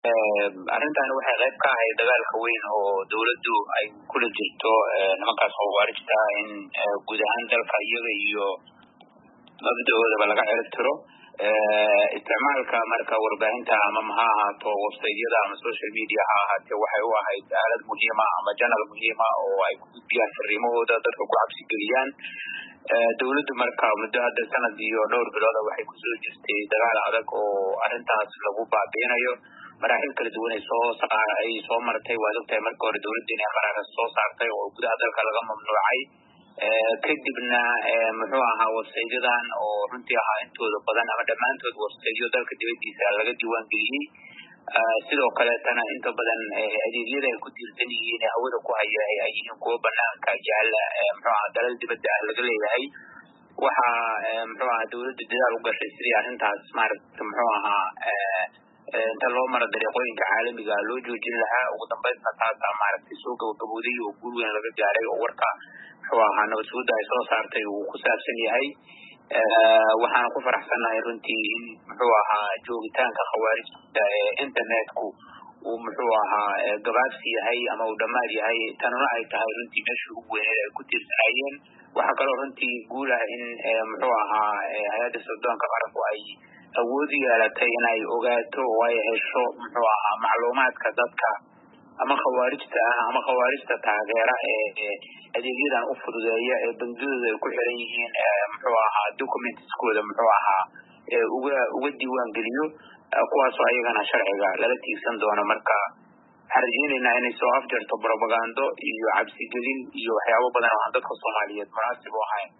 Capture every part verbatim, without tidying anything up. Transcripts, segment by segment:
arrintan waxay qayb ka ahayd dagaalka weyn oo dawladdu ay kula jirto nimankaas khawaarijta in guud ahaan dalka iyaga iyo mabdaoodaba laga ciribtiro isticmaalka marka warbaahinta ama ha ahaato website-yada ama social media ha ahaatee waxay u ahayd aalad muhiima ama channel muhiima oo ay ku gudbiyaan fariimahooda dadka ku cabsi geliyaan dawladdu marka muddo hadda sanad iyo dhowr bilood waxay kusoo jirtay dagaal adag oo arrintaas lagu baabiinayo maraaxil kala duwan ay soo ay soo martay waad ogtahay marka hore dawladda inay qaraar soo saartay oo gudaha dalka laga mamnuucay kadibna muxuu ahaa website-yadan oo runtii ahaa intooda badan ama dhammaantood website-yo dalka dibadiisa laga diiwaan geliyey sidoo kaleetana inta badan adeegyada ay ku tiirsan yihiin hawada ku haya ay yihiin kuwo banaanka yaala muxuu ahaa dalal dibadda ah laga leeyahay waxa muxuu ahaa dawladda dadaal u gashay sidii arrintaas maaragta muxuu ahaa inta loo maro dariiqooyinka caalamiga loo joojin lahaa ugu dambaysna taasa maaragtay soo gabagabooday oo guul weyn laga gaaray oo warka muxuu ahaa nabad sugidda ay soo saartay uu ku saabsan yahay waxaana ku faraxsanahay runtii in muxuu ahaa joogitaanka khawaarijta ee internetku uu muxuu ahaa gabaabsi yahay ama uu dhammaad yahay tanuna ay tahay runtii meeshii ugu weyneed ay ku tiirsanayeen waxaa kaloo runtii guul ah in muxuu ahaa hay-adda sirdoonka qaranku ay awood u yeelatay inay ogaato oo ay hesho muxuu ahaa macluumaadka dadka ama khawaarijta ah ama khawaarijta taageera ee adeegyadan u fududeeya ee bangiyadooda ay ku xiran yihiin muxuu ahaa documentskooda muxuu ahaa uga uga diiwaan geliyo kuwaasoo ayagana sharciga lala tiigsan doono marka waxaan rajeynaynaa inay soo afjarto propagando iyo cabsigelin iyo waxyaabo badan oo aan dadka soomaaliyeed munaasib u ahayn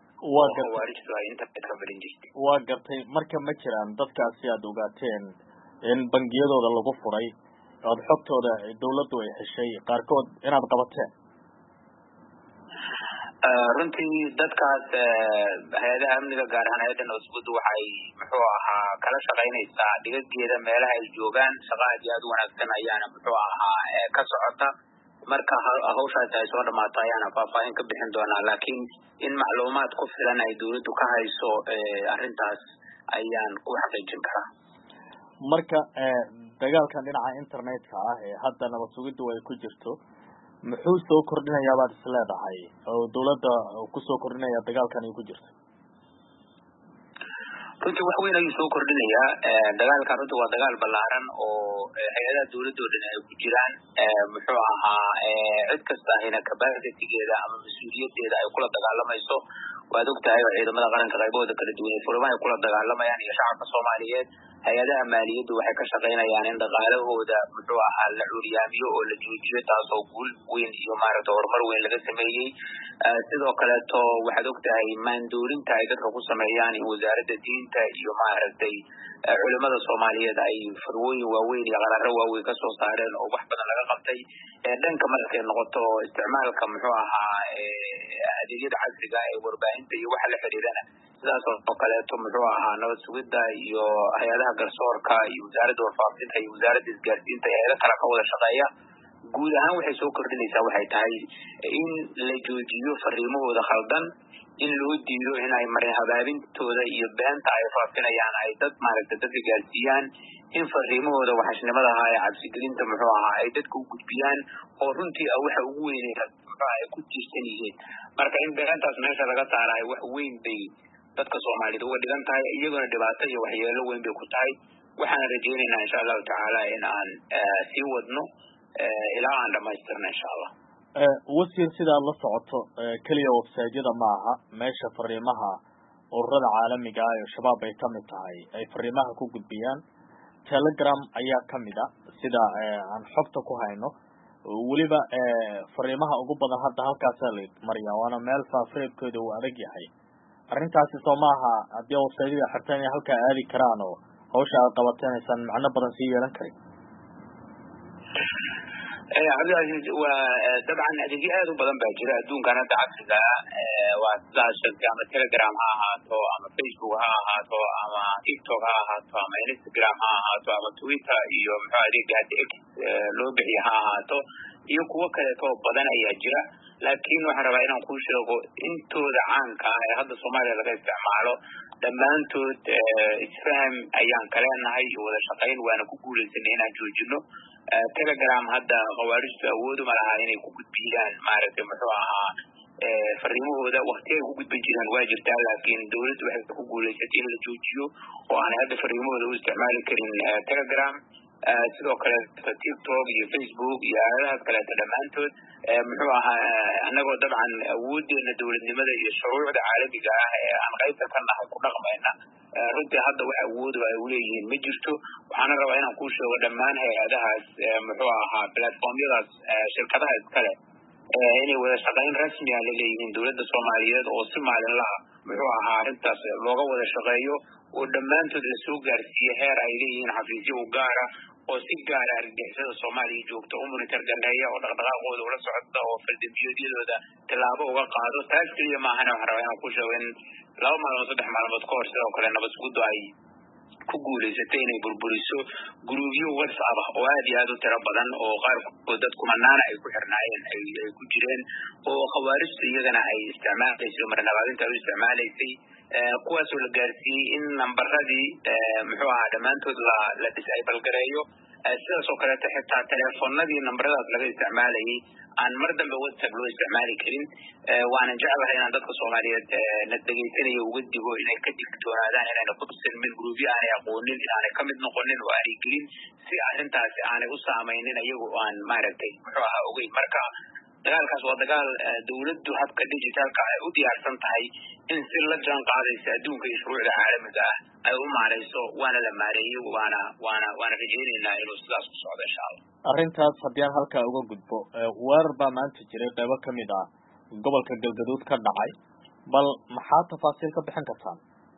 waa gartay marka ma jiraan dadkaasi aad ogaateen in bangiyadooda lagu furay ood xogtooda dawladdu ay heshay qaarkood inaad qabateen runtii dadkaas hay-adaha amniga gaar ahaan hay-adda nabad sugiddu waxay muxuu ahaa kala shaqaynaysaa dhigageeda meelaha ay joogaan shaqa aad iyo aad u wanaagsan ayaana muxuu ahaa ka socota marka hawshaas ay soo dhamaato ayaana faahfaahin ka bixin doonaa laakiin in macluumaad ku filan ay dawladdu ka hayso arrintaas ayaan ku xaqiijin karaa marka dagaalkan dhinaca internetka ah ee hadda nabad sugiddu ay ku jirto muxuu soo kordhinayaa baad is leedahay oo dawladda kusoo kordhinaya dagaalkan ay ku jirto runtii wax weyn ayuu soo kordhinayaa dagaalkan runtii waa dagaal ballaaran oo hay-adaha dawladda oo dhan ay ku jiraan muxuu ahaa cid kasta ahina capacitigeeda ama mas-uuliyadeeda ay kula dagaalamayso waad ogtahay oo ciidamada qaranka qaybahooda kala duwan ee furmaha ay kula dagaalamayaan iyo shacabka soomaaliyeed hay-adaha maaliyaddu waxay ka shaqaynayaan in dhaqaalahooda muxuu ahaa la curyaamiyo oo la joojiyo taasoo guul weyn iyo maaragta horumar weyn laga sameeyey sidoo kaleeto waxaad ogtahay maandoolinta ay dadka ku sameeyaan in wasaaradda diinta iyo maaragtay culimada soomaaliyeed ay farwooyin waaweyn iyo qaraaro waaweyn kasoo saareen oo wax badan laga qabtay dhanka markay noqoto isticmaalka muxuu ahaa adeegyada casriga ee warbaahinta iyo waxa la xiriirana sidaas oo kaleeto muxuu ahaa nabad sugidda iyo hay-adaha garsoorka iyo wasaaradda warfaafinta iyo wasaaradda isgaarsiinta ee hayado kala ka wada shaqeeya guud ahaan waxay soo kordhinaysaa waxay tahay in la joojiyo fariimahooda khaldan in loo diido in ay marin habaabintooda iyo beenta ay faafinayaan ay dad maaragta dadka gaarsiiyaan in fariimahooda waxashnimada ahaa ee cabsigelinta muxuu ahaa ay dadka u gudbiyaan oo runtii ah waxa ugu weynay muxuu ay ku tiirsan yihiin marka in beentaas meesha laga saarayo wax weyn bay dadka soomaaliyed uga dhigan tahay iyaguna dhibaato iyo waxyeelo weyn bay ku tahay waxaan rajeynaynaa insha allahu tacaala in aan sii wadno ilaa aan dhamaystirno insha allah wasiir sidaad la socoto keliya website-yada ma aha meesha fariimaha ururada caalamiga ah ee shabaab ay kamid tahay ay fariimaha ku gudbiyaan telegram ayaa kamid a sida aan xogta ku hayno weliba fariimaha ugu badan hadda halkaasaa la mariyaa waana meel faafareebkooda uu adag yahay arrintaasi soo maaha haddii website-yada xirtaan inay halkaa aadi karaan oo hawsha aad qabateen aysan macno badan sii yeelan karin cabdilcaziiz waa dabcan adeegyo aad u badan baa jira adduunkan hadda casriga waa sidaas sheegtay ama telegram ha ahaato ama facebook ha ahaato ama tiktok ha ahaato ama instagram ha ahaato ama twitter iyo muxuu adeega hadda x loo bixiya ha ahaato iyo kuwo kaleeto badan ayaa jira laakiin waxaan rabaa inaan kuu sheego intooda caanka ah ee hadda soomaaliya laga isticmaalo dhammaantood isfaham ayaan kaleenahay wada shaqayn waana ku guulaysanay inaan joojino telegram hadda khawaarijtu awood uma laha inay ku gudbiyaan maaragtay muxuu ahaa fariimahooda waqti ay ku gudbin jireen waa jirtaa laakiin dawladdu waxay ku guulaysatay in la joojiyo oo aan hadda fariimahooda u isticmaali karin telegram sidoo kale tiktok iyo facebook iyo aaladahaas kaleeto dhammaantood muxuu ahaa annagoo dabcan awoodeena dowladnimada iyo shuruucda caalamiga ah ee aan qaybta ka nahay ku dhaqmayna runtii hadda wax awoodo ay uleeyihiin ma jirto waxaana rabaa inaan kuu sheego dhammaan hay-adahaas muxuu ahaa platformyadaas shirkadaha iskale inay wada shaqayn rasmi ah la leeyihiin dowladda soomaaliyeed oo si maalinlaha muxuu ahaa arrintaas looga wada shaqeeyo oo dhammaantood la soo gaarsiiye heer ay leeyihiin xafiisyo u gaara oo si gaara argagixisada soomaaliya joogta u monitor gareeya oo dhaqdhaqaaqooda ula socda oo faldambiyeedyadooda tallaabo uga qaado taas keliya maahana waxaan rabaa inaan ku sheego in laba maalmood saddex maalmood ka hor sidoo kale nabadguddo ay ku guulaysatay inay burburiso guruubyo whatsapp ah oo aad iyo aad u tiro badan oo qaarkood dad kumanaana ay ku xirnaayeen ay ku jireen oo khawaarijtu iyagana ay isticmaalaysay marnabaadinta ay u isticmaalaysay kuwaasoo la gaarsiiyey in nambaradii muxuu ahaa dhammaantood la la disaybalgareeyo sidaas oo kaleeto xitaa teleefonadii nambaradaas laga isticmaalayay aan mar dambe whatsapp loo isticmaali karin waana jeclahay inaan dadka soomaaliyeed na dhegaysanayo uga digo inay ka digtoonaadaan inayna ku silmin guruubyo aanay aqoonin inaanay ka mid noqonin oo aanay gelin si arrintaasi aanay u saamaynin iyagu aan maaragtay muxuu ahaa ogeyn marka dagaalkaas waa dagaal dawladdu habka digitalka ay u diyaarsan tahay in si la jaan qaadaysa adduunka iyo shuruucda caalamiga ah ay u maarayso waana la maareeyey waana waana waana rajaynaynaa inuu sidaas ku socdo insha allah arrintaas haddii aan halkaa uga gudbo weerar baa maanta jiray qaybo ka mid ah gobolka galgaduud ka dhacay bal maxaa tafaasiil ka bixin kartaan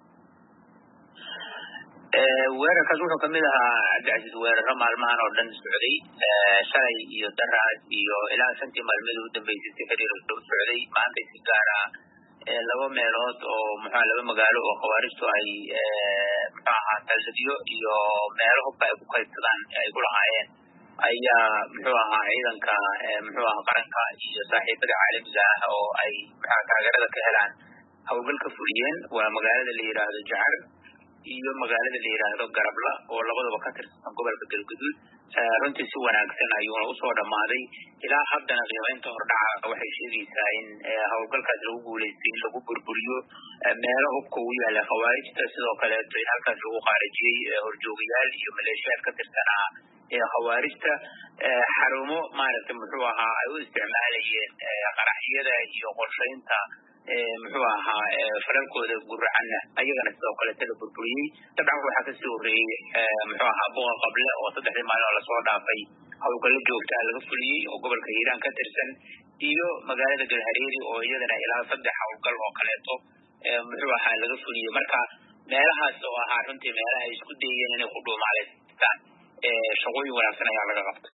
weerarkaas wuxuu kamid ahaa cabdicasiis weeraro maalmahan oo dhan socday shalay iyo daraas iyo ilaa shantii maalmeed u dambeysay si xiriir u socday maanta si gaara laba meelood oo muxuu laba magaalo oo khawaarijtu ay muxuu ahaa taladiyo iyo meelo hubka ay ku kaydsadaan ay ku lahaayeen ayaa muxuu ahaa ciidanka muxuu ahaa qaranka iyo saaxiibada caalamiga ah oo ay muxuu taageerada ka helaan hawlgalka fuliyeen waa magaalada la yiraahdo jacar iyo magaalada la yiraahdo garabla oo labadaba ka tirsan gobolka galgaduud runtii si wanaagsan ayuuna usoo dhamaaday ilaa haddana qiimaynta hordhaca waxay sheegaysaa in hawlgalkaas lagu guulaystay in lagu burburiyo meelo hubka u yaala khawaarijta sidoo kaleeto in halkaas lagu qaarajiyey horjoogayaal iyo maleeshiyaad ka tirsanaa ee khawaarijta xarumo maaragtay muxuu ahaa ay u isticmaalayeen qaraxyada iyo qorshaynta muxuu ahaa falalkooda guracanna ayagana sidoo kaleeto la burburiyey dabcan waxaa kasii horreeyey muxuu ahaa boqa qable oo saddexdii maalin oo lasoo dhaafay hawlgallo joogtaa laga fuliyey oo gobolka hiiraan ka tirsan iyo magaalada galhareeri oo iyadana ilaa saddex hawlgal oo kaleeto muxuu ahaa laga fuliyey marka meelahaas oo ahaa runtii meelaha ay isku dayeen inay ku dhuumaaleystaan shaqooyin wanaagsan ayaa laga qabtay